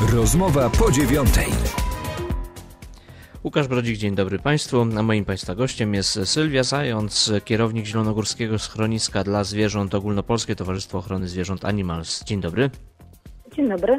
Rozmowa po 9:00. Łukasz Brodzik, dzień dobry Państwu. A moim Państwa gościem jest Sylwia Zając, kierownik Zielonogórskiego Schroniska dla Zwierząt Ogólnopolskie Towarzystwo Ochrony Zwierząt Animals. Dzień dobry. Dzień dobry.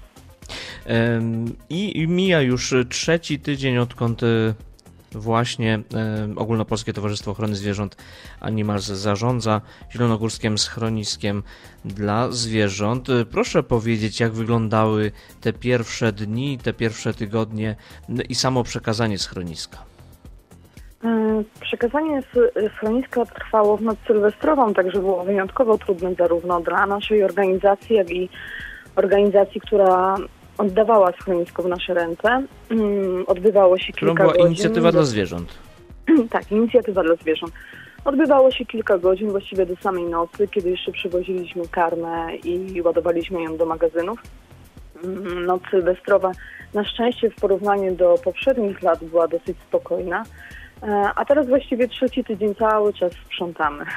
I mija już trzeci tydzień, odkąd właśnie Ogólnopolskie Towarzystwo Ochrony Zwierząt Animals zarządza Zielonogórskim Schroniskiem dla Zwierząt. Proszę powiedzieć, jak wyglądały te pierwsze dni, te pierwsze tygodnie i samo przekazanie schroniska. Przekazanie schroniska trwało w noc sylwestrową, także było wyjątkowo trudne zarówno dla naszej organizacji, jak i organizacji, która oddawała schronisko w nasze ręce. Odbywało się kilka godzin. Była inicjatywa dla zwierząt. Tak, inicjatywa dla zwierząt. Odbywało się kilka godzin, właściwie do samej nocy, kiedy jeszcze przywoziliśmy karmę i ładowaliśmy ją do magazynów. Noc sylwestrowa na szczęście w porównaniu do poprzednich lat była dosyć spokojna, a teraz właściwie trzeci tydzień cały czas sprzątamy.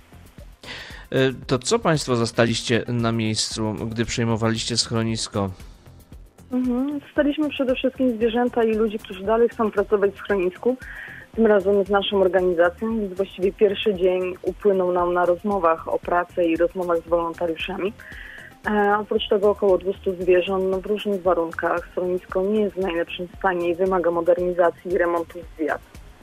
To co Państwo zastaliście na miejscu, gdy przejmowaliście schronisko? Zostaliśmy przede wszystkim zwierzęta i ludzi, którzy dalej chcą pracować w schronisku, tym razem z naszą organizacją, więc właściwie pierwszy dzień upłynął nam na rozmowach o pracę i rozmowach z wolontariuszami. Oprócz tego około 200 zwierząt w różnych warunkach. Schronisko nie jest w najlepszym stanie i wymaga modernizacji i remontu zwiat.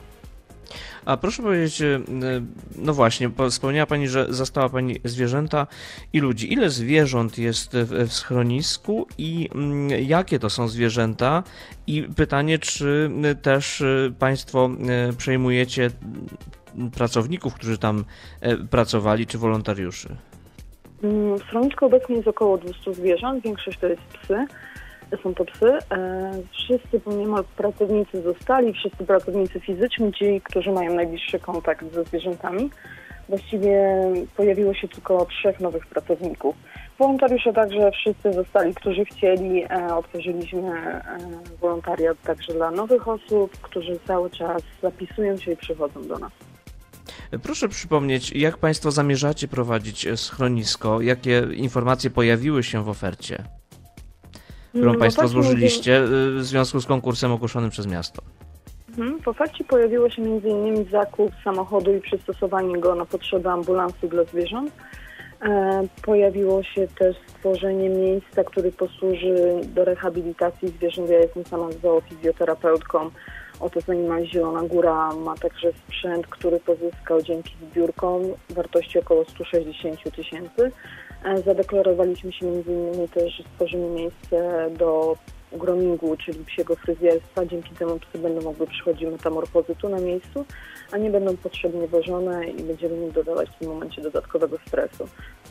A proszę powiedzieć, no właśnie, wspomniała Pani, że zastała Pani zwierzęta i ludzi. Ile zwierząt jest w schronisku i jakie to są zwierzęta? I pytanie, czy też Państwo przejmujecie pracowników, którzy tam pracowali, czy wolontariuszy? W schronisku obecnie jest około 200 zwierząt, większość to jest psy. Są to psy. Wszyscy niemal pracownicy zostali, wszyscy pracownicy fizyczni, ci, którzy mają najbliższy kontakt ze zwierzętami. Właściwie pojawiło się tylko 3 nowych pracowników. Wolontariusze także wszyscy zostali, którzy chcieli. Otworzyliśmy wolontariat także dla nowych osób, którzy cały czas zapisują się i przychodzą do nas. Proszę przypomnieć, jak Państwo zamierzacie prowadzić schronisko? Jakie informacje pojawiły się w ofercie, którą Państwo złożyliście w związku z konkursem ogłoszonym przez miasto? W ofercie pojawiło się m.in. zakup samochodu i przystosowanie go na potrzeby ambulansu dla zwierząt. Pojawiło się też stworzenie miejsca, które posłuży do rehabilitacji zwierząt. Ja jestem sama zoofizjoterapeutką. Oto Animals Zielona Góra ma także sprzęt, który pozyskał dzięki zbiórkom wartości około 160 000. Zadeklarowaliśmy się m.in. też, że stworzymy miejsce do groomingu, czyli psiego fryzjerstwa. Dzięki temu psy będą mogły przychodzić metamorfozy tu na miejscu, a nie będą potrzebnie wożone i będziemy im dodawać w tym momencie dodatkowego stresu.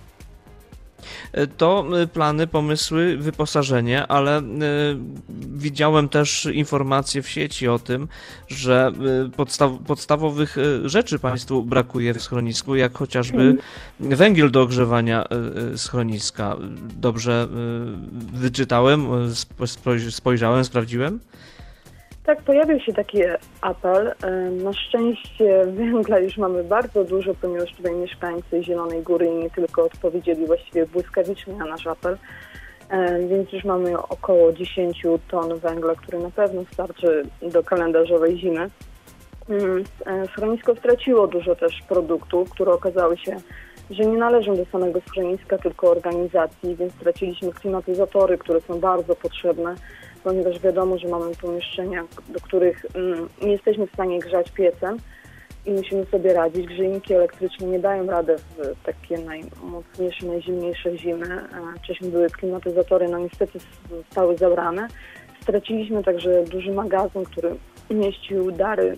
To plany, pomysły, wyposażenie, ale widziałem też informacje w sieci o tym, że podstawowych rzeczy Państwu brakuje w schronisku, jak chociażby węgiel do ogrzewania schroniska. Dobrze wyczytałem, spojrzałem, sprawdziłem? Tak, pojawił się taki apel. Na szczęście węgla już mamy bardzo dużo, ponieważ tutaj mieszkańcy Zielonej Góry nie tylko odpowiedzieli właściwie błyskawicznie na nasz apel, więc już mamy około 10 ton węgla, który na pewno starczy do kalendarzowej zimy. Schronisko straciło dużo też produktów, które okazały się, że nie należą do samego schroniska, tylko organizacji, więc straciliśmy klimatyzatory, które są bardzo potrzebne, ponieważ wiadomo, że mamy pomieszczenia, do których nie jesteśmy w stanie grzać piecem i musimy sobie radzić. Grzejniki elektryczne nie dają rady w takie najmocniejsze, najzimniejsze zimy. Wcześniej były klimatyzatory, no niestety zostały zabrane. Straciliśmy także duży magazyn, który mieścił dary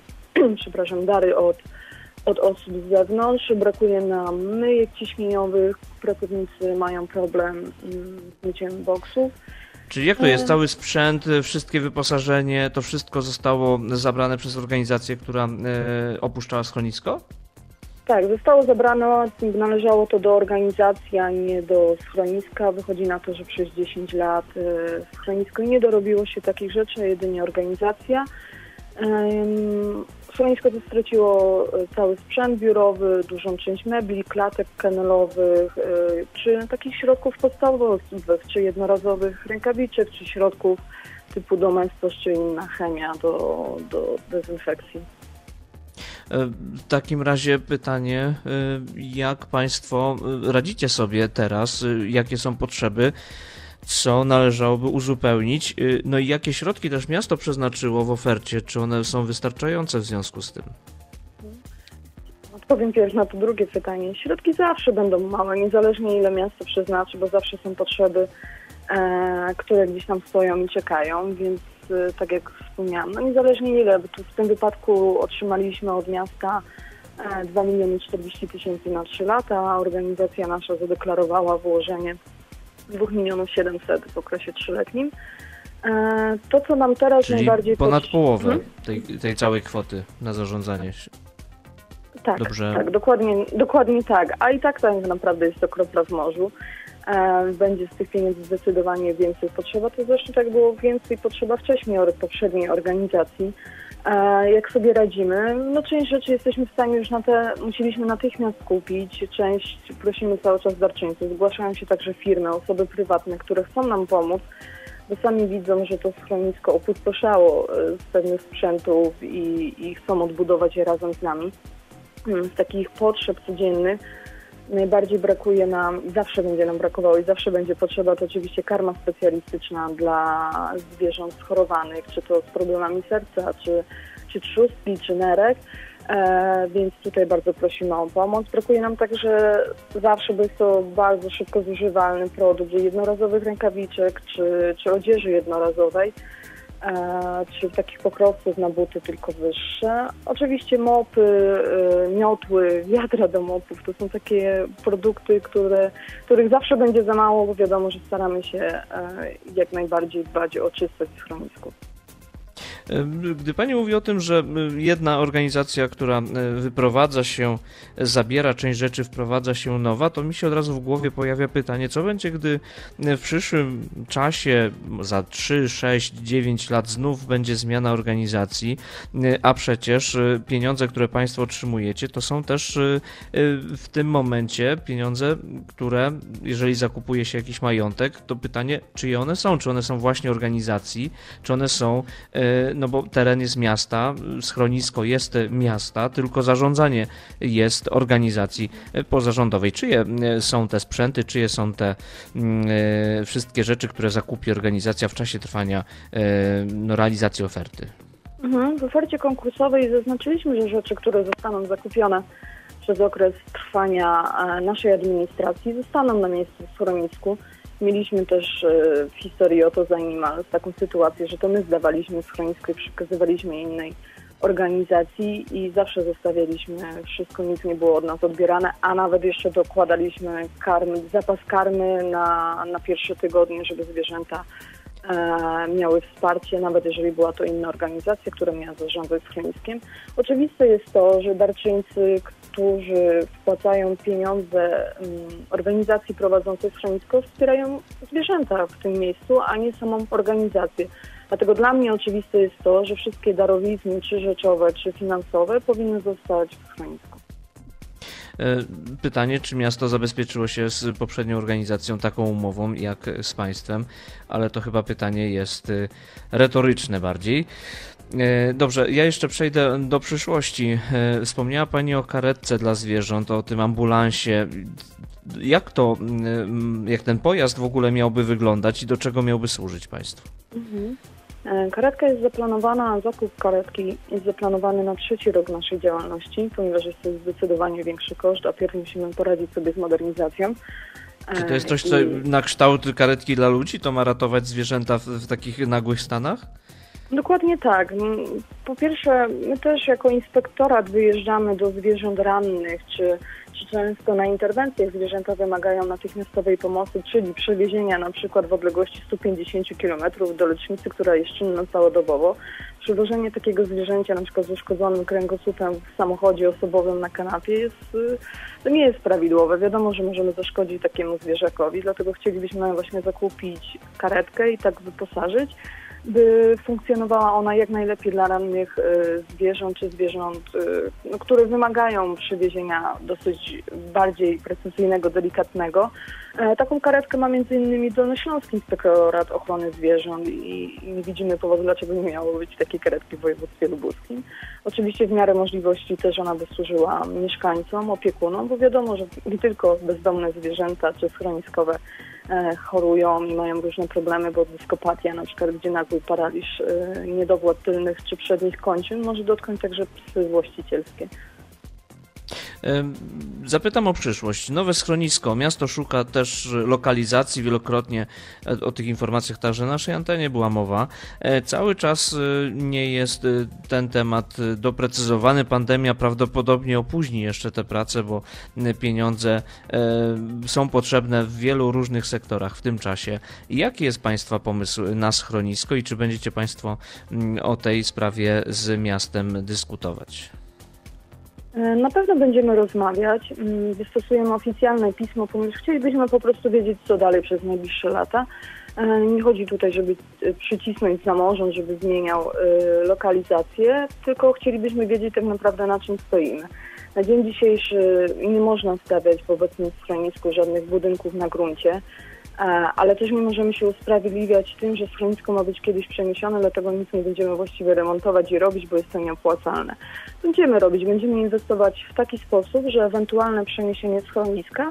od osób z zewnątrz. Brakuje nam myjek ciśnieniowych, pracownicy mają problem z myciem boksów. Czyli jak to jest? Cały sprzęt, wszystkie wyposażenie, to wszystko zostało zabrane przez organizację, która opuszczała schronisko? Tak, zostało zabrane, należało to do organizacji, a nie do schroniska. Wychodzi na to, że przez 10 lat schronisko nie dorobiło się takich rzeczy, jedynie organizacja. Schronisko to straciło cały sprzęt biurowy, dużą część mebli, klatek kennelowych, czy takich środków podstawowych, czy jednorazowych rękawiczek, czy środków typu Domestos, czy inna chemia do dezynfekcji. W takim razie pytanie, jak Państwo radzicie sobie teraz, jakie są potrzeby, co należałoby uzupełnić, no i jakie środki też miasto przeznaczyło w ofercie, czy one są wystarczające w związku z tym? Odpowiem pierw na to drugie pytanie. Środki zawsze będą małe, niezależnie ile miasto przeznaczy, bo zawsze są potrzeby, które gdzieś tam stoją i czekają, więc tak jak wspomniałam, no niezależnie ile, bo tu w tym wypadku otrzymaliśmy od miasta 2 040 000 na 3 lata, a organizacja nasza zadeklarowała wyłożenie 2 700 000 w okresie 3-letnim. To, co nam teraz czyli najbardziej... ponad połowę tej całej kwoty na zarządzanie. Tak, dobrze. Tak, dokładnie tak. A i tak naprawdę jest to kropla w morzu. Będzie z tych pieniędzy zdecydowanie więcej potrzeba. To zresztą tak było więcej potrzeba wcześniej od poprzedniej organizacji. Jak sobie radzimy? No część rzeczy jesteśmy w stanie już musieliśmy natychmiast kupić. Część prosimy cały czas darczyńców. Zgłaszają się także firmy, osoby prywatne, które chcą nam pomóc, bo sami widzą, że to schronisko opustoszało z pewnych sprzętów i chcą odbudować je razem z nami. Z takich potrzeb codziennych najbardziej brakuje nam, zawsze będzie nam brakowało i zawsze będzie potrzeba, to oczywiście karma specjalistyczna dla zwierząt schorowanych, czy to z problemami serca, czy trzustki, czy nerek, więc tutaj bardzo prosimy o pomoc. Brakuje nam także zawsze, bo jest to bardzo szybko zużywalny produkt, jednorazowych rękawiczek, czy odzieży jednorazowej, czy takich pokrowców na buty tylko wyższe. Oczywiście mopy, miotły, wiadra do mopów to są takie produkty, których zawsze będzie za mało, bo wiadomo, że staramy się jak najbardziej dbać o czystość w schronisku. Gdy Pani mówi o tym, że jedna organizacja, która wyprowadza się, zabiera część rzeczy, wprowadza się nowa, to mi się od razu w głowie pojawia pytanie, co będzie, gdy w przyszłym czasie, za 3, 6, 9 lat znów będzie zmiana organizacji, a przecież pieniądze, które Państwo otrzymujecie, to są też w tym momencie pieniądze, które, jeżeli zakupuje się jakiś majątek, to pytanie, czyje one są? Czy one są właśnie organizacji, czy one są, no bo teren jest miasta, schronisko jest miasta, tylko zarządzanie jest organizacji pozarządowej. Czyje są te sprzęty, czyje są te wszystkie rzeczy, które zakupi organizacja w czasie trwania realizacji oferty? W ofercie konkursowej zaznaczyliśmy, że rzeczy, które zostaną zakupione przez okres trwania naszej administracji, zostaną na miejscu w schronisku. Mieliśmy też w historii Oto Zajmimal taką sytuację, że to my zdawaliśmy schronisko i przekazywaliśmy innej organizacji i zawsze zostawialiśmy wszystko, nic nie było od nas odbierane, a nawet jeszcze dokładaliśmy zapas karmy na pierwsze tygodnie, żeby zwierzęta miały wsparcie, nawet jeżeli była to inna organizacja, która miała zarządzać schroniskiem. Oczywiste jest to, że darczyńcy, którzy wpłacają pieniądze organizacji prowadzącej schronisko, wspierają zwierzęta w tym miejscu, a nie samą organizację. Dlatego dla mnie oczywiste jest to, że wszystkie darowizny, czy rzeczowe, czy finansowe, powinny zostać w schronisku. Pytanie, czy miasto zabezpieczyło się z poprzednią organizacją taką umową jak z państwem, ale to chyba pytanie jest retoryczne bardziej. Dobrze, ja jeszcze przejdę do przyszłości. Wspomniała Pani o karetce dla zwierząt, o tym ambulansie. Jak ten pojazd w ogóle miałby wyglądać i do czego miałby służyć państwu? Karetka jest zaplanowana, zakup karetki jest zaplanowany na 3. rok naszej działalności, ponieważ jest to zdecydowanie większy koszt, a pierw musimy poradzić sobie z modernizacją. Czy to jest coś, co na kształt karetki dla ludzi, to ma ratować zwierzęta w takich nagłych stanach? Dokładnie tak. Po pierwsze, my też jako inspektorat wyjeżdżamy do zwierząt rannych, czy często na interwencjach zwierzęta wymagają natychmiastowej pomocy, czyli przewiezienia na przykład w odległości 150 km do lecznicy, która jest czynna całodobowo. Przewożenie takiego zwierzęcia na przykład z uszkodzonym kręgosłupem w samochodzie osobowym na kanapie to nie jest prawidłowe. Wiadomo, że możemy zaszkodzić takiemu zwierzakowi, dlatego chcielibyśmy właśnie zakupić karetkę i tak wyposażyć. by funkcjonowała ona jak najlepiej dla rannych zwierząt czy zwierząt, które wymagają przywiezienia dosyć bardziej precyzyjnego, delikatnego. Taką karetkę ma m.in. Dolnośląski Inspektorat Ochrony Zwierząt i nie widzimy powodu, dlaczego nie miało być takiej karetki w województwie lubuskim. Oczywiście w miarę możliwości też ona by służyła mieszkańcom, opiekunom, bo wiadomo, że nie tylko bezdomne zwierzęta czy schroniskowe chorują i mają różne problemy, bo dyskopatia, na przykład gdzie nagły paraliż, niedowład tylnych czy przednich kończyn może dotknąć także psy właścicielskie. Zapytam o przyszłość. Nowe schronisko. Miasto szuka też lokalizacji. Wielokrotnie o tych informacjach także na naszej antenie była mowa. Cały czas nie jest ten temat doprecyzowany. Pandemia prawdopodobnie opóźni jeszcze te prace, bo pieniądze są potrzebne w wielu różnych sektorach w tym czasie. Jaki jest Państwa pomysł na schronisko i czy będziecie Państwo o tej sprawie z miastem dyskutować? Na pewno będziemy rozmawiać, wystosujemy oficjalne pismo, ponieważ chcielibyśmy po prostu wiedzieć, co dalej przez najbliższe lata. Nie chodzi tutaj, żeby przycisnąć samorząd, żeby zmieniał lokalizację, tylko chcielibyśmy wiedzieć tak naprawdę, na czym stoimy. Na dzień dzisiejszy nie można stawiać w obecnym schronisku żadnych budynków na gruncie, ale też nie możemy się usprawiedliwiać tym, że schronisko ma być kiedyś przeniesione, dlatego nic nie będziemy właściwie remontować i robić, bo jest to nieopłacalne. Będziemy robić, będziemy inwestować w taki sposób, że ewentualne przeniesienie schroniska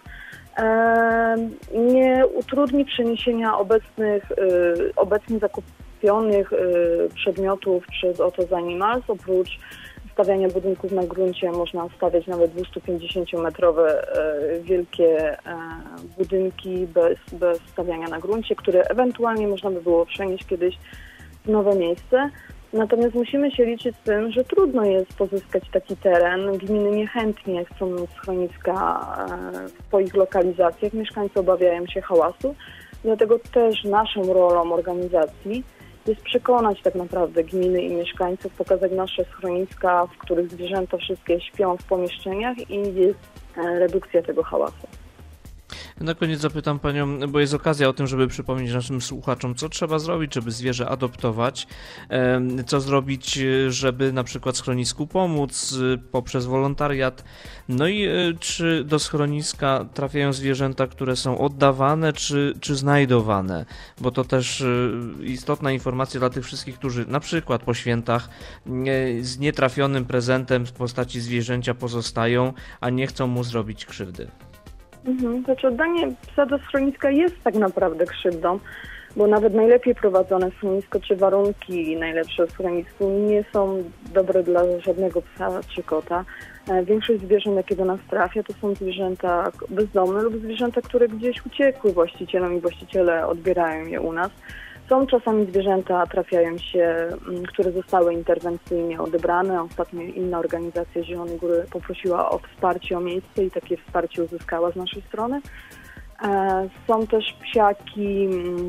nie utrudni przeniesienia obecnie zakupionych przedmiotów przez Otos Animals. Oprócz stawiania budynków na gruncie można stawiać nawet 250-metrowe wielkie budynki bez stawiania na gruncie, które ewentualnie można by było przenieść kiedyś w nowe miejsce. Natomiast musimy się liczyć z tym, że trudno jest pozyskać taki teren. Gminy niechętnie chcą mieć schroniska w swoich lokalizacjach. Mieszkańcy obawiają się hałasu. Dlatego też naszą rolą organizacji jest przekonać tak naprawdę gminy i mieszkańców, pokazać nasze schroniska, w których zwierzęta wszystkie śpią w pomieszczeniach i jest redukcja tego hałasu. Na koniec zapytam Panią, bo jest okazja o tym, żeby przypomnieć naszym słuchaczom, co trzeba zrobić, żeby zwierzę adoptować, co zrobić, żeby na przykład schronisku pomóc poprzez wolontariat, no i czy do schroniska trafiają zwierzęta, które są oddawane, czy znajdowane, bo to też istotna informacja dla tych wszystkich, którzy na przykład po świętach z nietrafionym prezentem w postaci zwierzęcia pozostają, a nie chcą mu zrobić krzywdy. Znaczy oddanie psa do schroniska jest tak naprawdę krzywdą, bo nawet najlepiej prowadzone schronisko czy warunki najlepsze w schronisku nie są dobre dla żadnego psa czy kota. Większość zwierząt, jakie do nas trafia, to są zwierzęta bezdomne lub zwierzęta, które gdzieś uciekły właścicielom i właściciele odbierają je u nas. Są czasami zwierzęta, trafiają się, które zostały interwencyjnie odebrane. Ostatnio inna organizacja Zielonej Góry poprosiła o wsparcie, o miejsce i takie wsparcie uzyskała z naszej strony. Są też psiaki,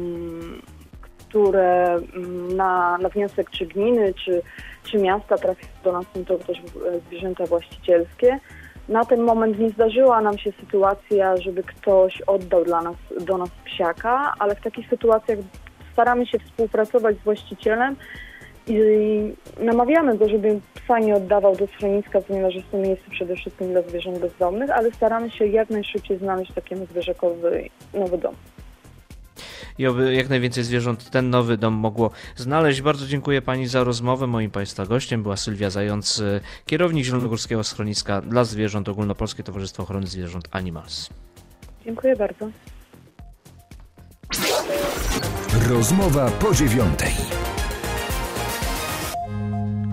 które na wniosek czy gminy, czy miasta trafiają do nas, są to też zwierzęta właścicielskie. Na ten moment nie zdarzyła nam się sytuacja, żeby ktoś oddał do nas psiaka, ale w takich sytuacjach staramy się współpracować z właścicielem i namawiamy go, żeby psa nie oddawał do schroniska, ponieważ jest to miejsce przede wszystkim dla zwierząt bezdomnych, ale staramy się jak najszybciej znaleźć takiemu zwierzakowi nowy dom. I oby jak najwięcej zwierząt ten nowy dom mogło znaleźć. Bardzo dziękuję Pani za rozmowę. Moim Państwa gościem była Sylwia Zając, kierownik Zielonogórskiego Schroniska dla Zwierząt, Ogólnopolskie Towarzystwo Ochrony Zwierząt Animals. Dziękuję bardzo. Rozmowa po 9:00.